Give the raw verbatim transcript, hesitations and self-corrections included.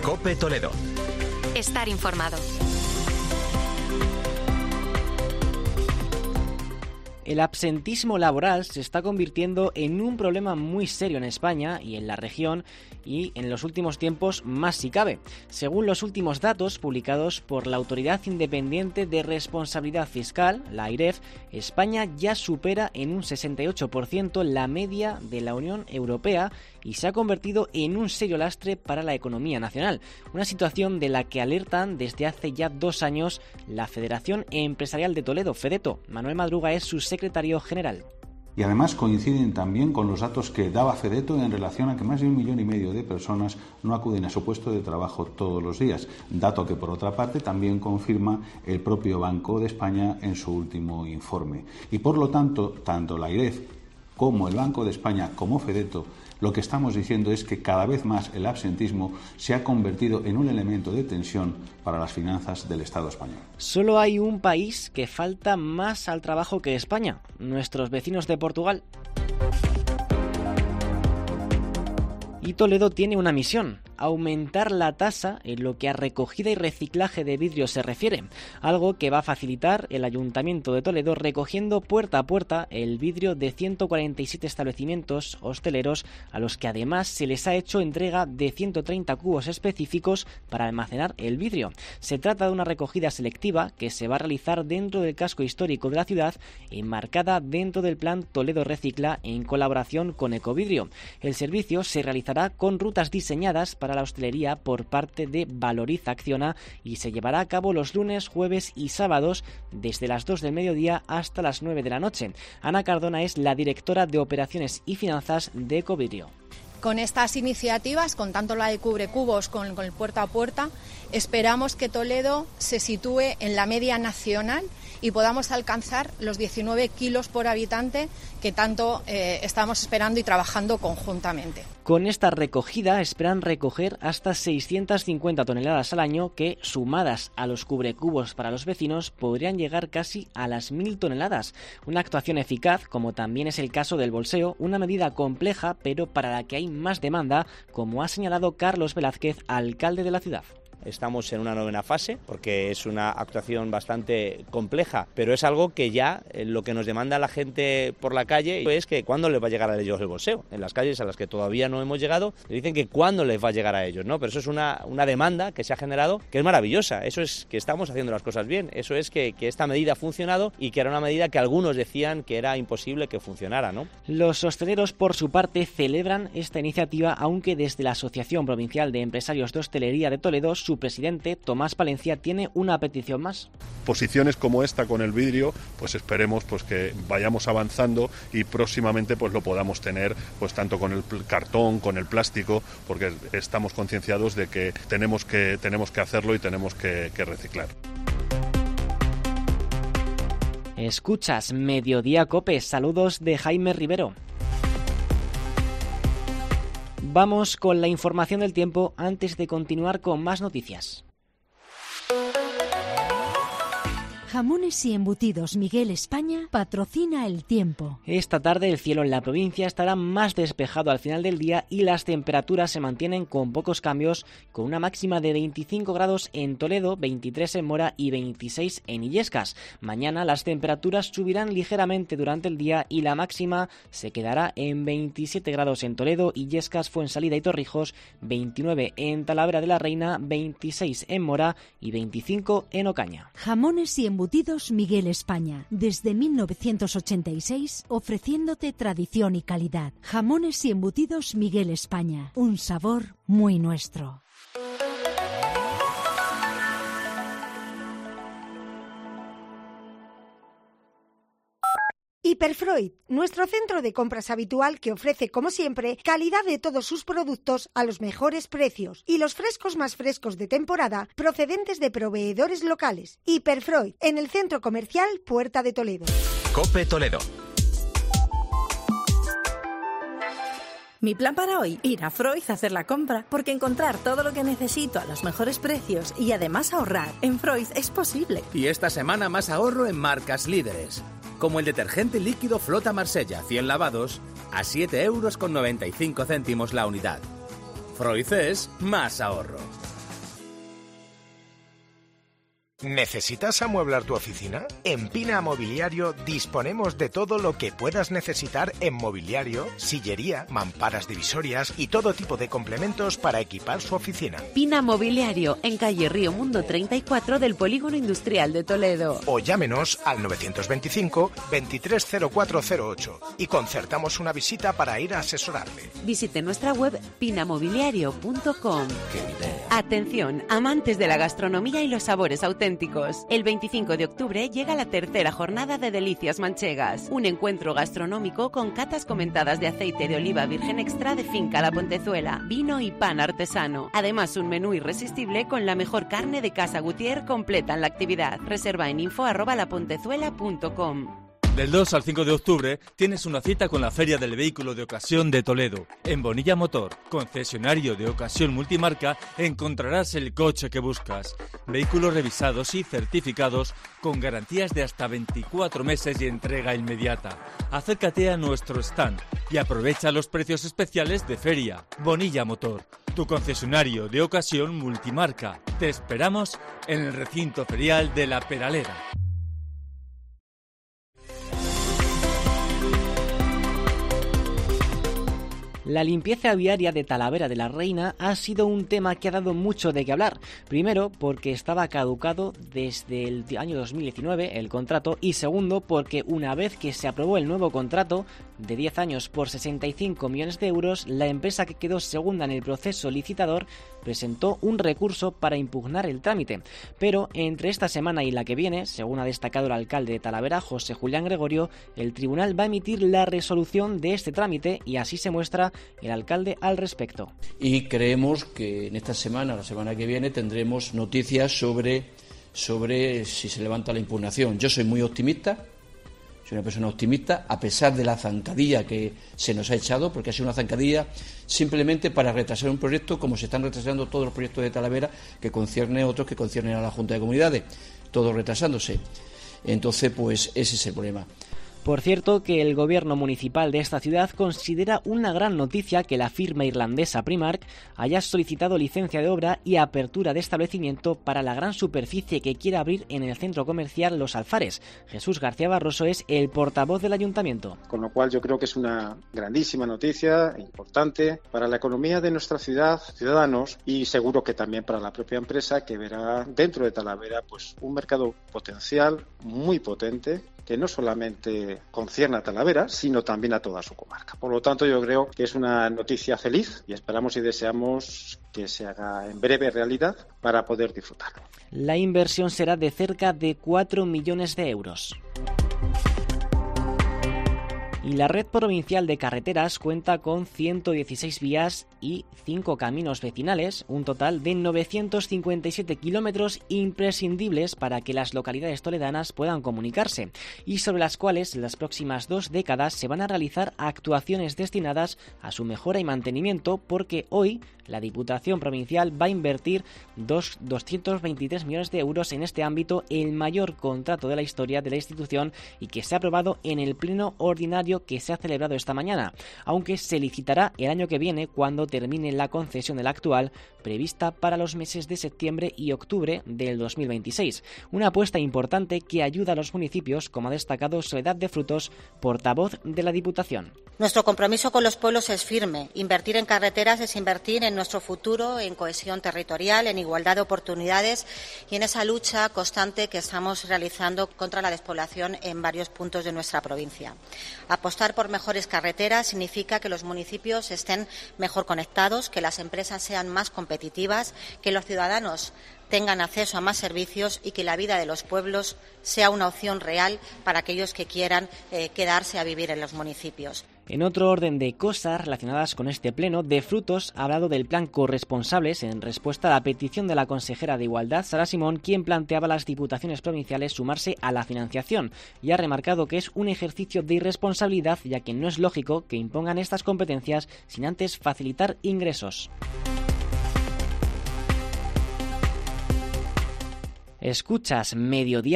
COPE Toledo. Estar informado. El absentismo laboral se está convirtiendo en un problema muy serio en España y en la región, y en los últimos tiempos más si cabe. Según los últimos datos publicados por la Autoridad Independiente de Responsabilidad Fiscal, la AIREF, España ya supera en un sesenta y ocho por ciento la media de la Unión Europea y se ha convertido en un serio lastre para la economía nacional, una situación de la que alertan desde hace ya dos años la Federación Empresarial de Toledo, FEDETO. Manuel Madruga es su secretario general. Y además coinciden también con los datos que daba FEDETO en relación a que más de un millón y medio de personas no acuden a su puesto de trabajo todos los días, dato que por otra parte también confirma el propio Banco de España en su último informe. Y por lo tanto, tanto la AIREF como el Banco de España como FEDETO, lo que estamos diciendo es que cada vez más el absentismo se ha convertido en un elemento de tensión para las finanzas del Estado español. Solo hay un país que falta más al trabajo que España, nuestros vecinos de Portugal. Y Toledo tiene una misión: aumentar la tasa en lo que a recogida y reciclaje de vidrio se refiere, algo que va a facilitar el Ayuntamiento de Toledo recogiendo puerta a puerta el vidrio de ciento cuarenta y siete establecimientos hosteleros, a los que además se les ha hecho entrega de ciento treinta cubos específicos para almacenar el vidrio. Se trata de una recogida selectiva que se va a realizar dentro del casco histórico de la ciudad, enmarcada dentro del plan Toledo Recicla en colaboración con Ecovidrio. El servicio se realizará con rutas diseñadas para la hostelería por parte de Valoriza Acciona y se llevará a cabo los lunes, jueves y sábados desde las dos del mediodía hasta las nueve de la noche. Ana Cardona es la directora de Operaciones y Finanzas de Ecovidrio. Con estas iniciativas, con tanto la de Cubrecubos con, con el puerta a puerta, esperamos que Toledo se sitúe en la media nacional y podamos alcanzar los diecinueve kilos por habitante que tanto eh, estamos esperando y trabajando conjuntamente. Con esta recogida esperan recoger hasta seiscientas cincuenta toneladas al año que, sumadas a los cubrecubos para los vecinos, podrían llegar casi a las mil toneladas. Una actuación eficaz, como también es el caso del bolseo, una medida compleja pero para la que hay más demanda, como ha señalado Carlos Velázquez, alcalde de la ciudad. Estamos en una novena fase porque es una actuación bastante compleja, pero es algo que ya eh, lo que nos demanda la gente por la calle es que cuándo les va a llegar a ellos el bolseo. En las calles a las que todavía no hemos llegado, les dicen que cuándo les va a llegar a ellos, ¿no? Pero eso es una, una demanda que se ha generado que es maravillosa. Eso es que estamos haciendo las cosas bien. Eso es que, que esta medida ha funcionado y que era una medida que algunos decían que era imposible que funcionara, ¿no? Los hosteleros, por su parte, celebran esta iniciativa, aunque desde la Asociación Provincial de Empresarios de Hostelería de Toledo, su presidente, Tomás Palencia, tiene una petición más. Posiciones como esta con el vidrio, pues esperemos pues que vayamos avanzando y próximamente pues lo podamos tener pues tanto con el cartón, con el plástico, porque estamos concienciados de que tenemos que, tenemos que hacerlo y tenemos que, que reciclar. Escuchas Mediodía Cope, saludos de Jaime Rivero. Vamos con la información del tiempo antes de continuar con más noticias. Jamones y embutidos Miguel España patrocina el tiempo. Esta tarde el cielo en la provincia estará más despejado al final del día y las temperaturas se mantienen con pocos cambios, con una máxima de veinticinco grados en Toledo, veintitrés en Mora y veintiséis en Illescas. Mañana las temperaturas subirán ligeramente durante el día y la máxima se quedará en veintisiete grados en Toledo, Illescas, Fuensalida y Torrijos, veintinueve en Talavera de la Reina, veintiséis en Mora y veinticinco en Ocaña. Jamones y embutidos Miguel España, desde mil novecientos ochenta y seis, ofreciéndote tradición y calidad. Jamones y embutidos Miguel España, un sabor muy nuestro. Hiperfreud, nuestro centro de compras habitual que ofrece, como siempre, calidad de todos sus productos a los mejores precios y los frescos más frescos de temporada procedentes de proveedores locales. Hiperfreud, en el centro comercial Puerta de Toledo. COPE Toledo. Mi plan para hoy, ir a Freud a hacer la compra, porque encontrar todo lo que necesito a los mejores precios y además ahorrar en Freud es posible. Y esta semana más ahorro en marcas líderes, como el detergente líquido Flota Marsella cien lavados a siete euros con noventa y cinco céntimos la unidad. Freud es más ahorro. ¿Necesitas amueblar tu oficina? En Pina Mobiliario disponemos de todo lo que puedas necesitar en mobiliario, sillería, mamparas divisorias y todo tipo de complementos para equipar su oficina. Pina Mobiliario, en calle Río Mundo treinta y cuatro del Polígono Industrial de Toledo. O llámenos al novecientos veinticinco, veintitrés cero cuatro cero ocho y concertamos una visita para ir a asesorarle. Visite nuestra web pina mobiliario punto com. Atención, amantes de la gastronomía y los sabores auténticos. El veinticinco de octubre llega la tercera jornada de Delicias Manchegas, un encuentro gastronómico con catas comentadas de aceite de oliva virgen extra de Finca La Pontezuela, vino y pan artesano. Además, un menú irresistible con la mejor carne de Casa Gutiérrez completan la actividad. Reserva en info arroba lapontezuela punto com. Del dos al cinco de octubre tienes una cita con la Feria del Vehículo de Ocasión de Toledo. En Bonilla Motor, concesionario de ocasión multimarca, encontrarás el coche que buscas. Vehículos revisados y certificados con garantías de hasta veinticuatro meses y entrega inmediata. Acércate a nuestro stand y aprovecha los precios especiales de feria. Bonilla Motor, tu concesionario de ocasión multimarca. Te esperamos en el recinto ferial de La Peraleda. La limpieza viaria de Talavera de la Reina ha sido un tema que ha dado mucho de qué hablar. Primero, porque estaba caducado desde el año dos mil diecinueve el contrato, y segundo, porque una vez que se aprobó el nuevo contrato de diez años por sesenta y cinco millones de euros, la empresa que quedó segunda en el proceso licitador presentó un recurso para impugnar el trámite. Pero entre esta semana y la que viene, según ha destacado el alcalde de Talavera, José Julián Gregorio, el tribunal va a emitir la resolución de este trámite, y así se muestra el alcalde al respecto. Y creemos que en esta semana, la semana que viene, tendremos noticias sobre, sobre si se levanta la impugnación. Yo soy muy optimista, soy una persona optimista, a pesar de la zancadilla que se nos ha echado, porque ha sido una zancadilla simplemente para retrasar un proyecto, como se están retrasando todos los proyectos de Talavera, que concierne a otros que conciernen a la Junta de Comunidades, todos retrasándose. Entonces, pues ese es el problema. Por cierto, que el gobierno municipal de esta ciudad considera una gran noticia que la firma irlandesa Primark haya solicitado licencia de obra y apertura de establecimiento para la gran superficie que quiere abrir en el centro comercial Los Alfares. Jesús García Barroso es el portavoz del ayuntamiento. Con lo cual yo creo que es una grandísima noticia, importante para la economía de nuestra ciudad, ciudadanos, y seguro que también para la propia empresa, que verá dentro de Talavera pues un mercado potencial muy potente, que no solamente concierne a Talavera, sino también a toda su comarca. Por lo tanto, yo creo que es una noticia feliz y esperamos y deseamos que se haga en breve realidad para poder disfrutarlo. La inversión será de cerca de cuatro millones de euros. Y la red provincial de carreteras cuenta con ciento dieciséis vías y cinco caminos vecinales, un total de novecientos cincuenta y siete kilómetros imprescindibles para que las localidades toledanas puedan comunicarse, y sobre las cuales en las próximas dos décadas se van a realizar actuaciones destinadas a su mejora y mantenimiento, porque hoy la Diputación Provincial va a invertir doscientos veintitrés millones de euros en este ámbito, el mayor contrato de la historia de la institución, y que se ha aprobado en el pleno ordinario que se ha celebrado esta mañana, aunque se licitará el año que viene cuando termine la concesión del actual, prevista para los meses de septiembre y octubre del dos mil veintiséis. Una apuesta importante que ayuda a los municipios, como ha destacado Soledad de Frutos, portavoz de la Diputación. Nuestro compromiso con los pueblos es firme. Invertir en carreteras es invertir en nuestro futuro, en cohesión territorial, en igualdad de oportunidades y en esa lucha constante que estamos realizando contra la despoblación en varios puntos de nuestra provincia. Apostar por mejores carreteras significa que los municipios estén mejor conectados, que las empresas sean más competitivas, que los ciudadanos tengan acceso a más servicios y que la vida de los pueblos sea una opción real para aquellos que quieran eh, quedarse a vivir en los municipios. En otro orden de cosas relacionadas con este pleno, De Frutos ha hablado del plan Corresponsables en respuesta a la petición de la consejera de Igualdad, Sara Simón, quien planteaba a las diputaciones provinciales sumarse a la financiación, y ha remarcado que es un ejercicio de irresponsabilidad, ya que no es lógico que impongan estas competencias sin antes facilitar ingresos. Escuchas Mediodía